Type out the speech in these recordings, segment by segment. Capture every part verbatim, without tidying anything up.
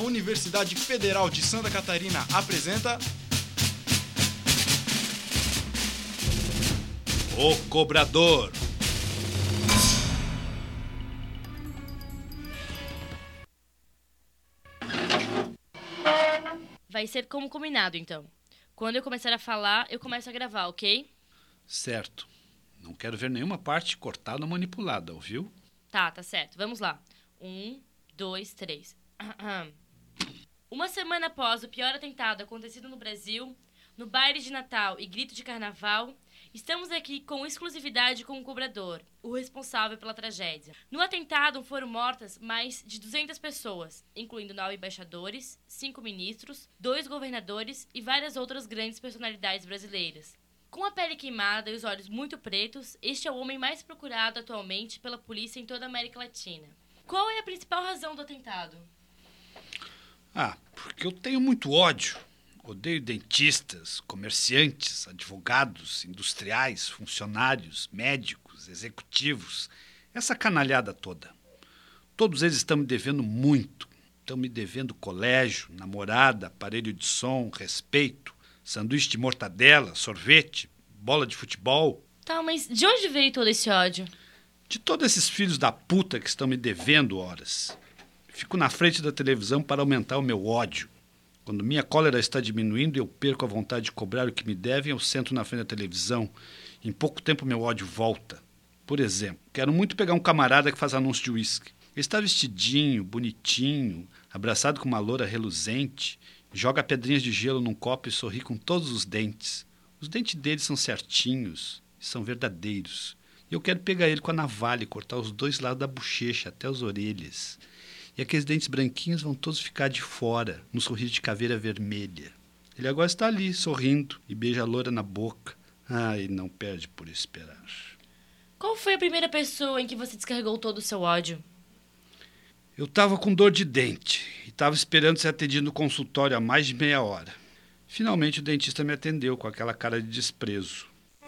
Universidade Federal de Santa Catarina apresenta... O Cobrador. Vai ser como combinado, então. Quando eu começar a falar, eu começo a gravar, ok? Certo. Não quero ver nenhuma parte cortada ou manipulada, ouviu? Tá, tá certo. Vamos lá. Um, dois, três. Uma semana após o pior atentado acontecido no Brasil, no baile de Natal e grito de carnaval, estamos aqui com exclusividade com o cobrador, o responsável pela tragédia. No atentado foram mortas mais de duzentas pessoas, incluindo nove embaixadores, cinco ministros, dois governadores e várias outras grandes personalidades brasileiras. Com a pele queimada e os olhos muito pretos, este é o homem mais procurado atualmente pela polícia em toda a América Latina. Qual é a principal razão do atentado? Ah, porque eu tenho muito ódio. Odeio dentistas, comerciantes, advogados, industriais, funcionários, médicos, executivos. Essa canalhada toda. Todos eles estão me devendo muito. Estão me devendo colégio, namorada, aparelho de som, respeito, sanduíche de mortadela, sorvete, bola de futebol. Tá, mas de onde veio todo esse ódio? De todos esses filhos da puta que estão me devendo horas. Fico na frente da televisão para aumentar o meu ódio. Quando minha cólera está diminuindo e eu perco a vontade de cobrar o que me devem, eu sento na frente da televisão. Em pouco tempo meu ódio volta. Por exemplo, quero muito pegar um camarada que faz anúncio de uísque. Ele está vestidinho, bonitinho, abraçado com uma loura reluzente, joga pedrinhas de gelo num copo e sorri com todos os dentes. Os dentes dele são certinhos e são verdadeiros. E eu quero pegar ele com a navalha e cortar os dois lados da bochecha até as orelhas. E aqueles dentes branquinhos vão todos ficar de fora, no sorriso de caveira vermelha. Ele agora está ali, sorrindo, e beija a loura na boca. Ah, e não perde por esperar. Qual foi a primeira pessoa em que você descarregou todo o seu ódio? Eu estava com dor de dente e estava esperando ser atendido no consultório há mais de meia hora. Finalmente o dentista me atendeu com aquela cara de desprezo.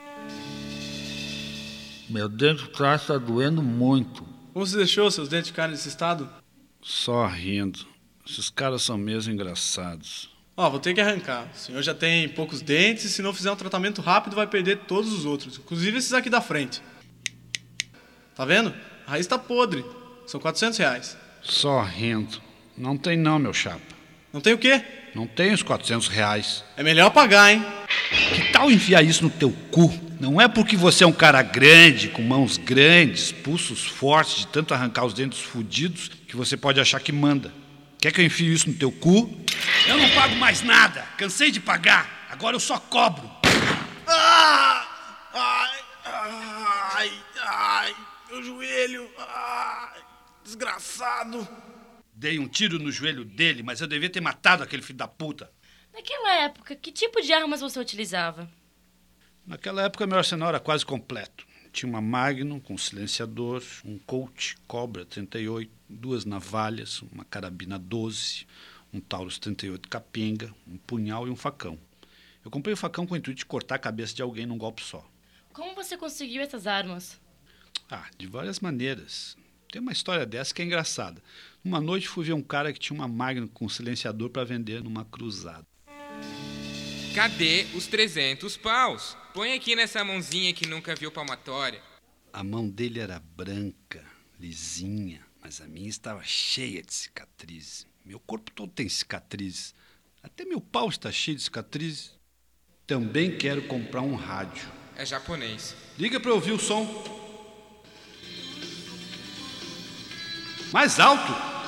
Meu dente atrás está doendo muito. Como você deixou seus dentes ficarem nesse estado? Só rindo. Esses caras são mesmo engraçados. Ó, vou ter que arrancar. O senhor já tem poucos dentes e se não fizer um tratamento rápido vai perder todos os outros, inclusive esses aqui da frente. Tá vendo? A raiz tá podre. São quatrocentos reais. Só rindo. Não tem não, meu chapa. Não tem o quê? Não tem os quatrocentos reais. É melhor pagar, hein? Que tal enfiar isso no teu cu? Não é porque você é um cara grande, com mãos grandes, pulsos fortes, de tanto arrancar os dentes fudidos, que você pode achar que manda. Quer que eu enfie isso no teu cu? Eu não pago mais nada. Cansei de pagar. Agora eu só cobro. Ah! Ai, ai, ai, meu joelho. Ai, desgraçado. Dei um tiro no joelho dele, mas eu devia ter matado aquele filho da puta. Naquela época, que tipo de armas você utilizava? Naquela época, meu arsenal era quase completo. Tinha uma Magnum com silenciador, um Colt Cobra trinta e oito, duas navalhas, uma carabina doze, um Taurus trinta e oito capenga, um punhal e um facão. Eu comprei o facão com o intuito de cortar a cabeça de alguém num golpe só. Como você conseguiu essas armas? Ah, de várias maneiras. Tem uma história dessa que é engraçada. Uma noite fui ver um cara que tinha uma Magnum com silenciador para vender numa cruzada. Cadê os trezentos paus? Põe aqui nessa mãozinha que nunca viu palmatória. A mão dele era branca, lisinha, mas a minha estava cheia de cicatrizes. Meu corpo todo tem cicatrizes. Até meu pau está cheio de cicatrizes. Também quero comprar um rádio. É japonês. Liga para ouvir o som. Mais alto!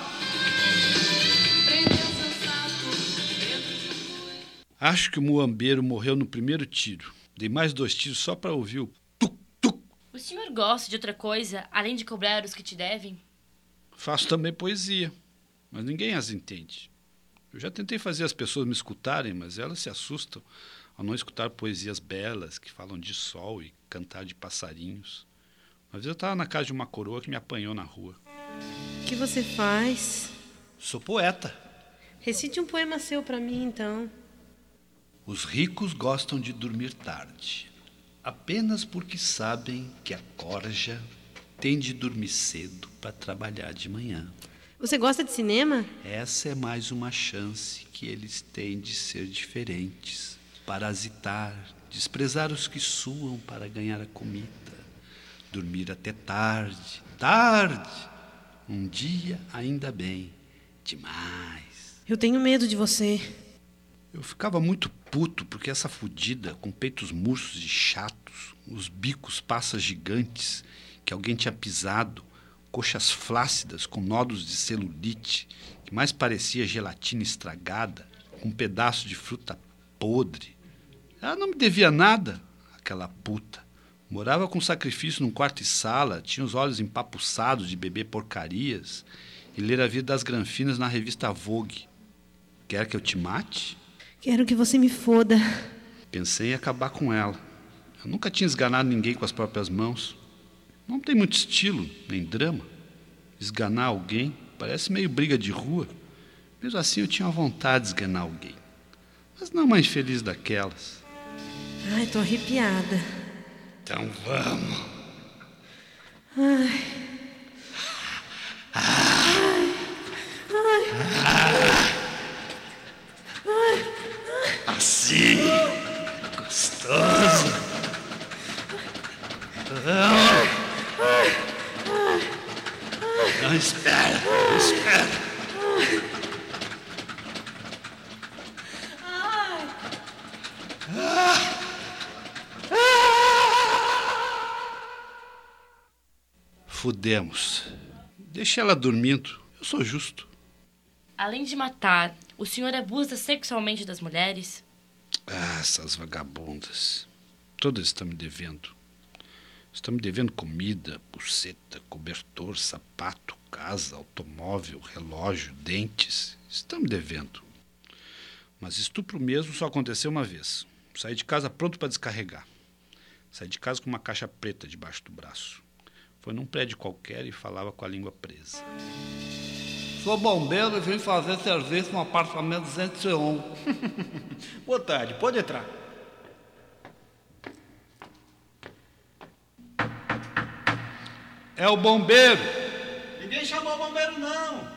Acho que o muambeiro morreu no primeiro tiro. Dei mais dois tiros só para ouvir o tuc-tuc. O senhor gosta de outra coisa, além de cobrar os que te devem? Faço também poesia, mas ninguém as entende. Eu já tentei fazer as pessoas me escutarem, mas elas se assustam ao não escutar poesias belas que falam de sol e cantar de passarinhos. Uma vez eu estava na casa de uma coroa que me apanhou na rua. O que você faz? Sou poeta. Recite um poema seu para mim, então. Os ricos gostam de dormir tarde, apenas porque sabem que a corja tem de dormir cedo para trabalhar de manhã. Você gosta de cinema? Essa é mais uma chance que eles têm de ser diferentes, parasitar, desprezar os que suam para ganhar a comida, dormir até tarde, tarde, um dia ainda bem, demais. Eu tenho medo de você. Eu ficava muito puto porque essa fudida, com peitos murchos e chatos, os bicos passas gigantes que alguém tinha pisado, coxas flácidas com nódulos de celulite, que mais parecia gelatina estragada, com um pedaço de fruta podre. Ela não me devia nada, aquela puta. Morava com sacrifício num quarto e sala, tinha os olhos empapuçados de beber porcarias e ler a vida das granfinas na revista Vogue. Quer que eu te mate? Quero que você me foda. Pensei em acabar com ela. Eu nunca tinha esganado ninguém com as próprias mãos. Não tem muito estilo, nem drama. Esganar alguém parece meio briga de rua. Mesmo assim eu tinha vontade de esganar alguém. Mas não uma infeliz daquelas. Ai, tô arrepiada. Então vamos. Ai. Ai. Ai. Assim. Gostoso. Não. Não, espera. Não espera. Fudemos. Deixa ela dormindo. Eu sou justo. Além de matar, o senhor abusa sexualmente das mulheres? Ah, essas vagabundas. Todas estão me devendo. Estão me devendo comida, buceta, cobertor, sapato, casa, automóvel, relógio, dentes. Estão me devendo. Mas estupro mesmo só aconteceu uma vez. Saí de casa pronto para descarregar. Saí de casa com uma caixa preta debaixo do braço. Foi num prédio qualquer e falava com a língua presa. Sou bombeiro e vim fazer serviço no apartamento duzentos e um. Boa tarde, pode entrar. É o bombeiro! Ninguém chamou o bombeiro, não.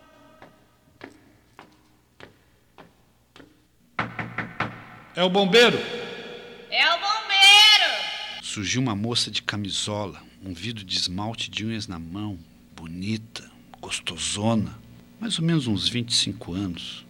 É o bombeiro! É o bombeiro! Surgiu uma moça de camisola, um vidro de esmalte de unhas na mão, bonita, gostosona, mais ou menos uns vinte e cinco anos.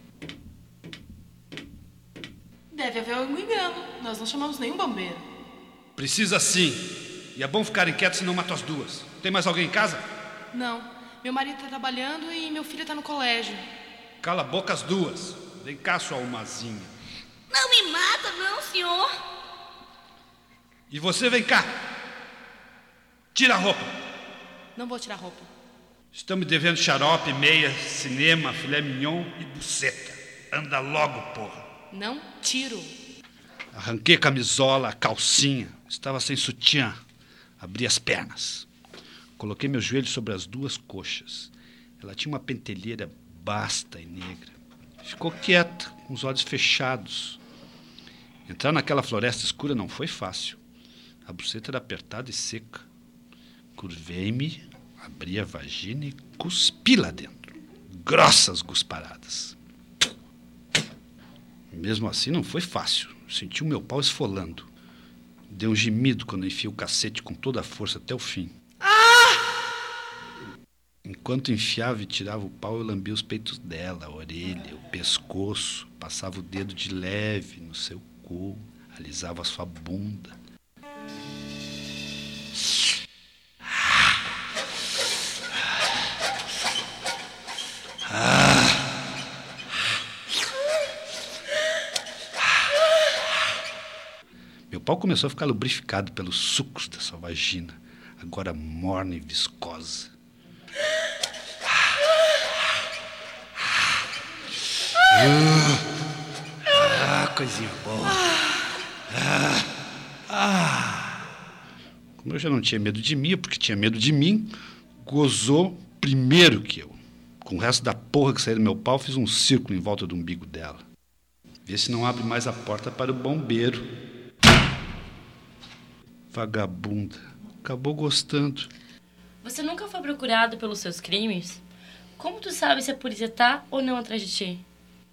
Deve haver algum engano. Nós não chamamos nenhum bombeiro. Precisa sim. E é bom ficarem quietos, senão mato as duas. Tem mais alguém em casa? Não. Meu marido está trabalhando e meu filho está no colégio. Cala a boca as duas. Vem cá, sua almazinha. Não me mata, não, senhor. E você, vem cá. Tira a roupa. Não vou tirar roupa. Estão me devendo xarope, meia, cinema, filé mignon e buceta. Anda logo, porra. Não tiro. Arranquei a camisola, a calcinha. Estava sem sutiã. Abri as pernas. Coloquei meus joelhos sobre as duas coxas. Ela tinha uma pentelheira basta e negra. Ficou quieta, com os olhos fechados. Entrar naquela floresta escura não foi fácil. A buceta era apertada e seca. Curvei-me, abri a vagina e cuspi lá dentro. Grossas gusparadas. Mesmo assim não foi fácil. Senti o meu pau esfolando. Dei um gemido quando enfiei o cacete com toda a força até o fim. Enquanto enfiava e tirava o pau, eu lambia os peitos dela, a orelha, o pescoço, passava o dedo de leve no seu cu, alisava a sua bunda. Meu pau começou a ficar lubrificado pelos sucos da sua vagina, agora morna e viscosa. Ah, coisinha boa. Ah, ah. Como eu já não tinha medo de mim, porque tinha medo de mim, gozou primeiro que eu. Com o resto da porra que saiu do meu pau, fiz um círculo em volta do umbigo dela. Vê se não abre mais a porta para o bombeiro. Vagabunda. Acabou gostando. Você nunca foi procurado pelos seus crimes? Como tu sabe se a polícia tá ou não atrás de ti?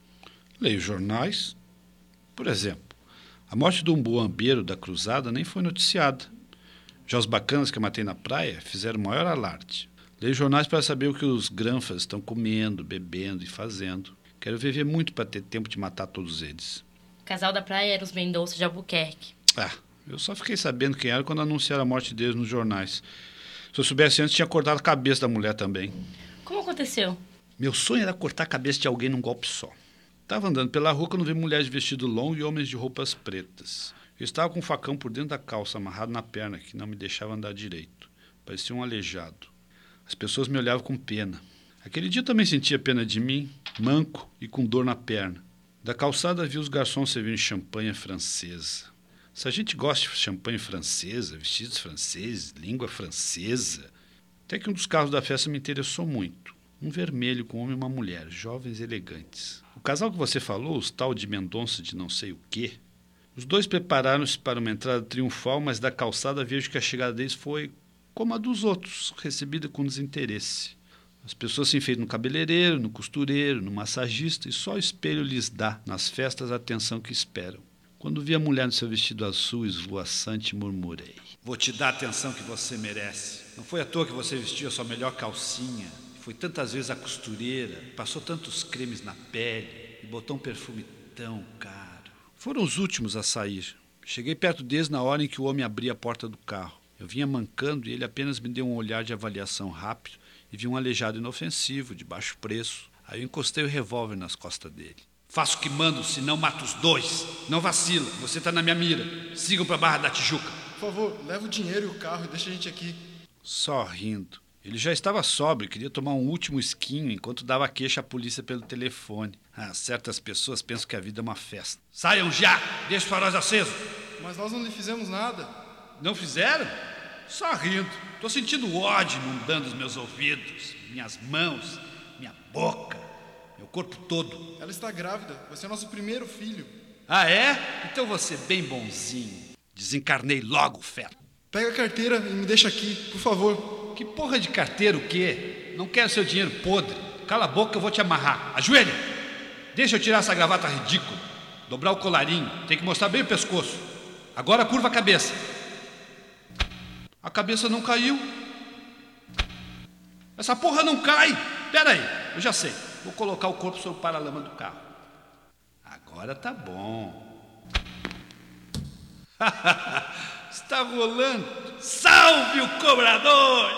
Leio jornais. Por exemplo, a morte do umbuambeiro da Cruzada nem foi noticiada. Já os bacanas que eu matei na praia fizeram maior alarde. Leio jornais para saber o que os granfas estão comendo, bebendo e fazendo. Quero viver muito para ter tempo de matar todos eles. O casal da praia era os Mendonça de Albuquerque. Ah, eu só fiquei sabendo quem era quando anunciaram a morte deles nos jornais. Se eu soubesse antes, tinha cortado a cabeça da mulher também. Como aconteceu? Meu sonho era cortar a cabeça de alguém num golpe só. Estava andando pela rua quando vi mulheres de vestido longo e homens de roupas pretas. Eu estava com um facão por dentro da calça, amarrado na perna, que não me deixava andar direito. Parecia um aleijado. As pessoas me olhavam com pena. Aquele dia eu também sentia pena de mim, manco e com dor na perna. Da calçada vi os garçons servindo champanhe francesa. Se a gente gosta de champanhe francesa, vestidos franceses, língua francesa... Até que um dos carros da festa me interessou muito. Um vermelho com um homem e uma mulher, jovens e elegantes. O casal que você falou, os tal de Mendonça de não sei o quê, os dois prepararam-se para uma entrada triunfal, mas da calçada vejo que a chegada deles foi como a dos outros, recebida com desinteresse. As pessoas se enfeitam no cabeleireiro, no costureiro, no massagista, e só o espelho lhes dá, nas festas, a atenção que esperam. Quando vi a mulher no seu vestido azul esvoaçante, murmurei: vou te dar a atenção que você merece. Não foi à toa que você vestiu a sua melhor calcinha, foi tantas vezes à costureira, passou tantos cremes na pele e botou um perfume tão caro. Foram os últimos a sair. Cheguei perto deles na hora em que o homem abria a porta do carro. Eu vinha mancando e ele apenas me deu um olhar de avaliação rápido e vi um aleijado inofensivo, de baixo preço. Aí eu encostei o revólver nas costas dele. Faço o que mando, senão mato os dois. Não vacila, você está na minha mira. Sigam para a Barra da Tijuca. Por favor, leva o dinheiro e o carro e deixa a gente aqui. Só rindo. Ele já estava sóbrio e queria tomar um último esquinho enquanto dava queixa à polícia pelo telefone. Ah, certas pessoas pensam que a vida é uma festa. Saiam já! Deixa os faróis acesos! Mas nós não lhe fizemos nada. Não fizeram? Só rindo. Estou sentindo ódio inundando os meus ouvidos, minhas mãos, minha boca, meu corpo todo. Ela está grávida. Vai ser nosso primeiro filho. Ah, é? Então você é bem bonzinho. Desencarnei logo, fera. Pega a carteira e me deixa aqui, por favor. Que porra de carteira o quê? Não quero seu dinheiro podre. Cala a boca que eu vou te amarrar. Ajoelha! Deixa eu tirar essa gravata ridícula. Dobrar o colarinho. Tem que mostrar bem o pescoço. Agora curva a cabeça. A cabeça não caiu. Essa porra não cai. Pera aí, eu já sei. Vou colocar o corpo sobre o paralama do carro. Agora tá bom. Está rolando. Salve o cobrador!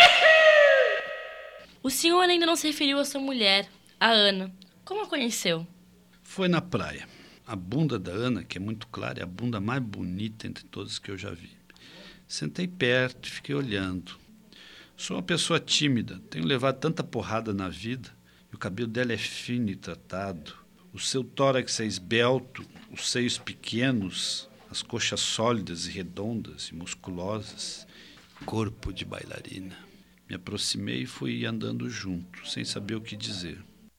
O senhor ainda não se referiu à sua mulher, a Ana. Como a conheceu? Foi na praia. A bunda da Ana, que é muito clara, é a bunda mais bonita entre todas que eu já vi. Sentei perto e fiquei olhando. Sou uma pessoa tímida, tenho levado tanta porrada na vida, e o cabelo dela é fino e tratado. O seu tórax é esbelto, os seios pequenos, as coxas sólidas e redondas e musculosas. Corpo de bailarina. Me aproximei e fui andando junto, sem saber o que dizer.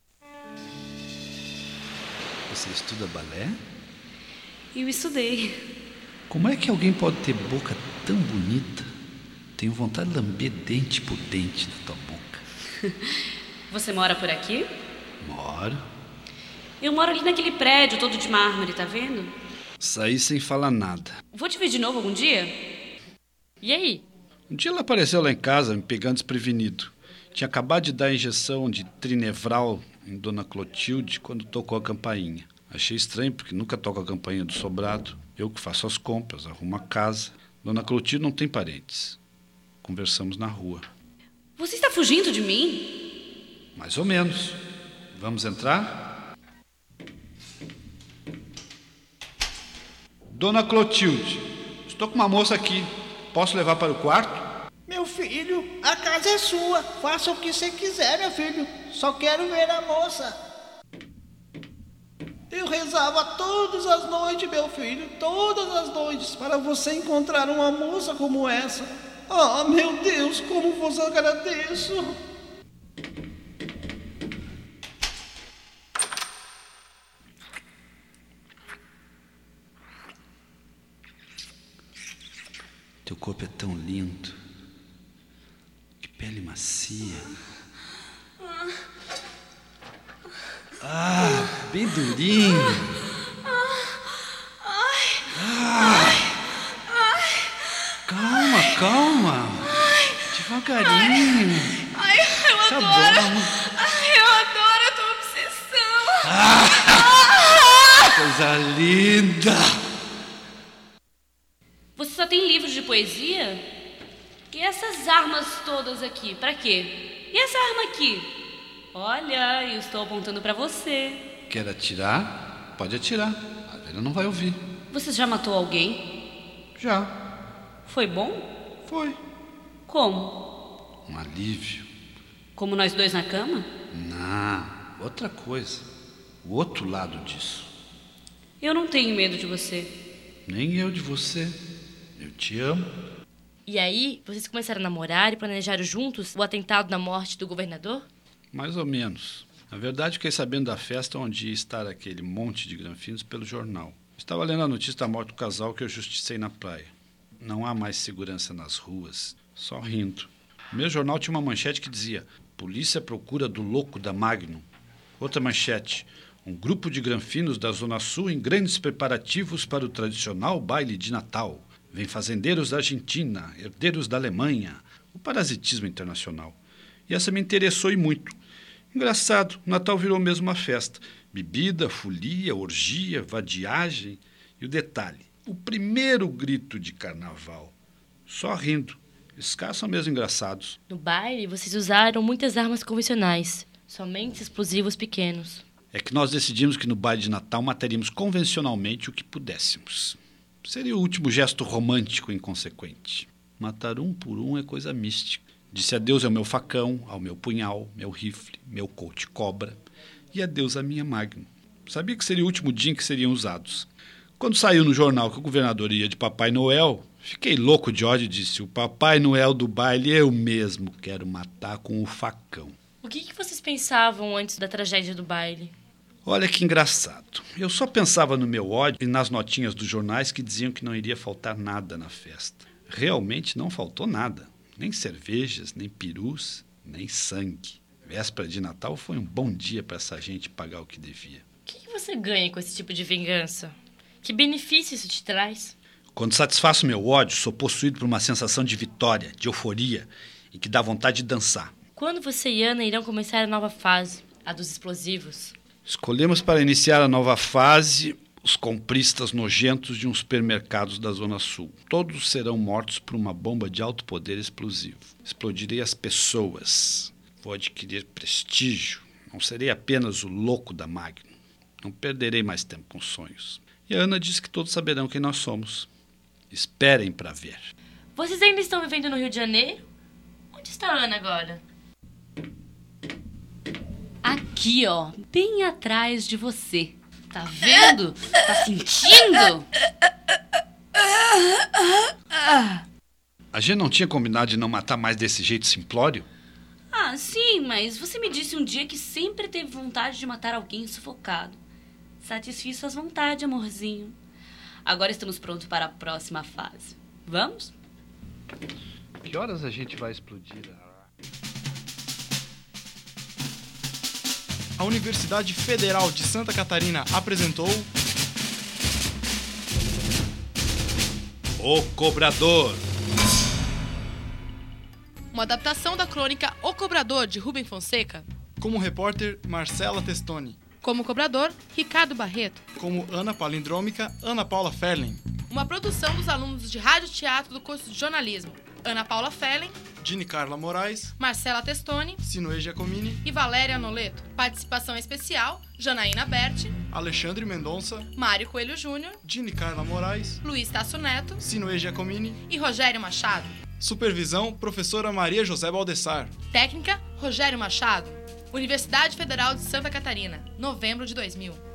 Você estuda balé? Eu estudei. Como é que alguém pode ter boca tão bonita? Tenho vontade de lamber dente por dente da tua boca. Você mora por aqui? Moro. Eu moro ali naquele prédio todo de mármore, tá vendo? Saí sem falar nada. Vou te ver de novo algum dia? E aí? Um dia ela apareceu lá em casa, me pegando desprevenido. Tinha acabado de dar a injeção de trinevral em Dona Clotilde quando tocou a campainha. Achei estranho, porque nunca toco a campainha do sobrado. Eu que faço as compras, arrumo a casa. Dona Clotilde não tem parentes. Conversamos na rua. Você está fugindo de mim? Mais ou menos. Vamos entrar? Dona Clotilde, estou com uma moça aqui. Posso levar para o quarto? Meu filho, a casa é sua. Faça o que você quiser, meu filho. Só quero ver a moça. Eu rezava todas as noites, meu filho, todas as noites, para você encontrar uma moça como essa. Oh, meu Deus, como vos agradeço. Teu corpo é tão lindo. Que pele macia. Ah, bem durinho. Ah, calma, calma. Devagarinho. Ai, eu Tá adoro. bom. Ai, eu adoro a tua obsessão. Ah, coisa linda. Você só tem livros de poesia? E essas armas todas aqui, pra quê? E essa arma aqui? Olha, eu estou apontando pra você. Quer atirar? Pode atirar. A velha não vai ouvir. Você já matou alguém? Já. Foi bom? Foi. Como? Um alívio. Como nós dois na cama? Não, outra coisa. O outro lado disso. Eu não tenho medo de você. Nem eu de você. Eu te amo. E aí, vocês começaram a namorar e planejaram juntos o atentado na morte do governador? Mais ou menos. Na verdade, fiquei sabendo da festa onde ia estar aquele monte de granfinos pelo jornal. Estava lendo a notícia da morte do casal que eu justicei na praia. Não há mais segurança nas ruas, só rindo. O meu jornal tinha uma manchete que dizia: polícia à procura do louco da Magnum. Outra manchete: um grupo de granfinos da Zona Sul em grandes preparativos para o tradicional baile de Natal. Vem fazendeiros da Argentina, herdeiros da Alemanha. O parasitismo internacional. E essa me interessou e muito. Engraçado, o Natal virou mesmo uma festa. Bebida, folia, orgia, vadiagem. E o detalhe, o primeiro grito de carnaval. Só rindo. Esses caras são mesmo engraçados. No baile, vocês usaram muitas armas convencionais, somente explosivos pequenos. É que nós decidimos que no baile de Natal mataríamos convencionalmente o que pudéssemos. Seria o último gesto romântico e inconsequente. Matar um por um é coisa mística. Disse adeus ao meu facão, ao meu punhal, meu rifle, meu colt cobra e adeus à minha Magnum. Sabia que seria o último dia em que seriam usados. Quando saiu no jornal que o governador ia de Papai Noel, fiquei louco de ódio e disse: o Papai Noel do baile eu mesmo quero matar com o facão. O que, que vocês pensavam antes da tragédia do baile? Olha que engraçado. Eu só pensava no meu ódio e nas notinhas dos jornais que diziam que não iria faltar nada na festa. Realmente não faltou nada. Nem cervejas, nem perus, nem sangue. Véspera de Natal foi um bom dia para essa gente pagar o que devia. O que, que você ganha com esse tipo de vingança? Que benefício isso te traz? Quando satisfaço meu ódio, sou possuído por uma sensação de vitória, de euforia e que dá vontade de dançar. Quando você e Ana irão começar a nova fase, a dos explosivos? Escolhemos para iniciar a nova fase os compristas nojentos de uns supermercados da Zona Sul. Todos serão mortos por uma bomba de alto poder explosivo. Explodirei as pessoas. Vou adquirir prestígio. Não serei apenas o louco da Magnum. Não perderei mais tempo com sonhos. E a Ana disse que todos saberão quem nós somos. Esperem para ver. Vocês ainda estão vivendo no Rio de Janeiro? Onde está a Ana agora? Aqui, ó, bem atrás de você. Tá vendo? Tá sentindo? A gente não tinha combinado de não matar mais desse jeito simplório? Ah, sim, mas você me disse um dia que sempre teve vontade de matar alguém sufocado. Satisfiz suas vontades, amorzinho. Agora estamos prontos para a próxima fase. Vamos? Que horas a gente vai explodir? A Universidade Federal de Santa Catarina apresentou... O Cobrador. Uma adaptação da crônica O Cobrador, de Rubem Fonseca. Como repórter, Marcela Testoni. Como cobrador, Ricardo Barreto. Como Ana Palindrômica, Ana Paula Ferlen. Uma produção dos alunos de Rádio e Teatro do curso de Jornalismo. Ana Paula Ferlen, Dini Carla Moraes, Marcela Testoni, Sinoe Giacomini e Valéria Noleto. Participação especial, Janaína Berti, Alexandre Mendonça, Mário Coelho Júnior, Dini Carla Moraes, Luiz Tasso Neto Sinoe Giacomini e Rogério Machado. Supervisão, professora Maria José Baldessar. Técnica, Rogério Machado. Universidade Federal de Santa Catarina, novembro de dois mil.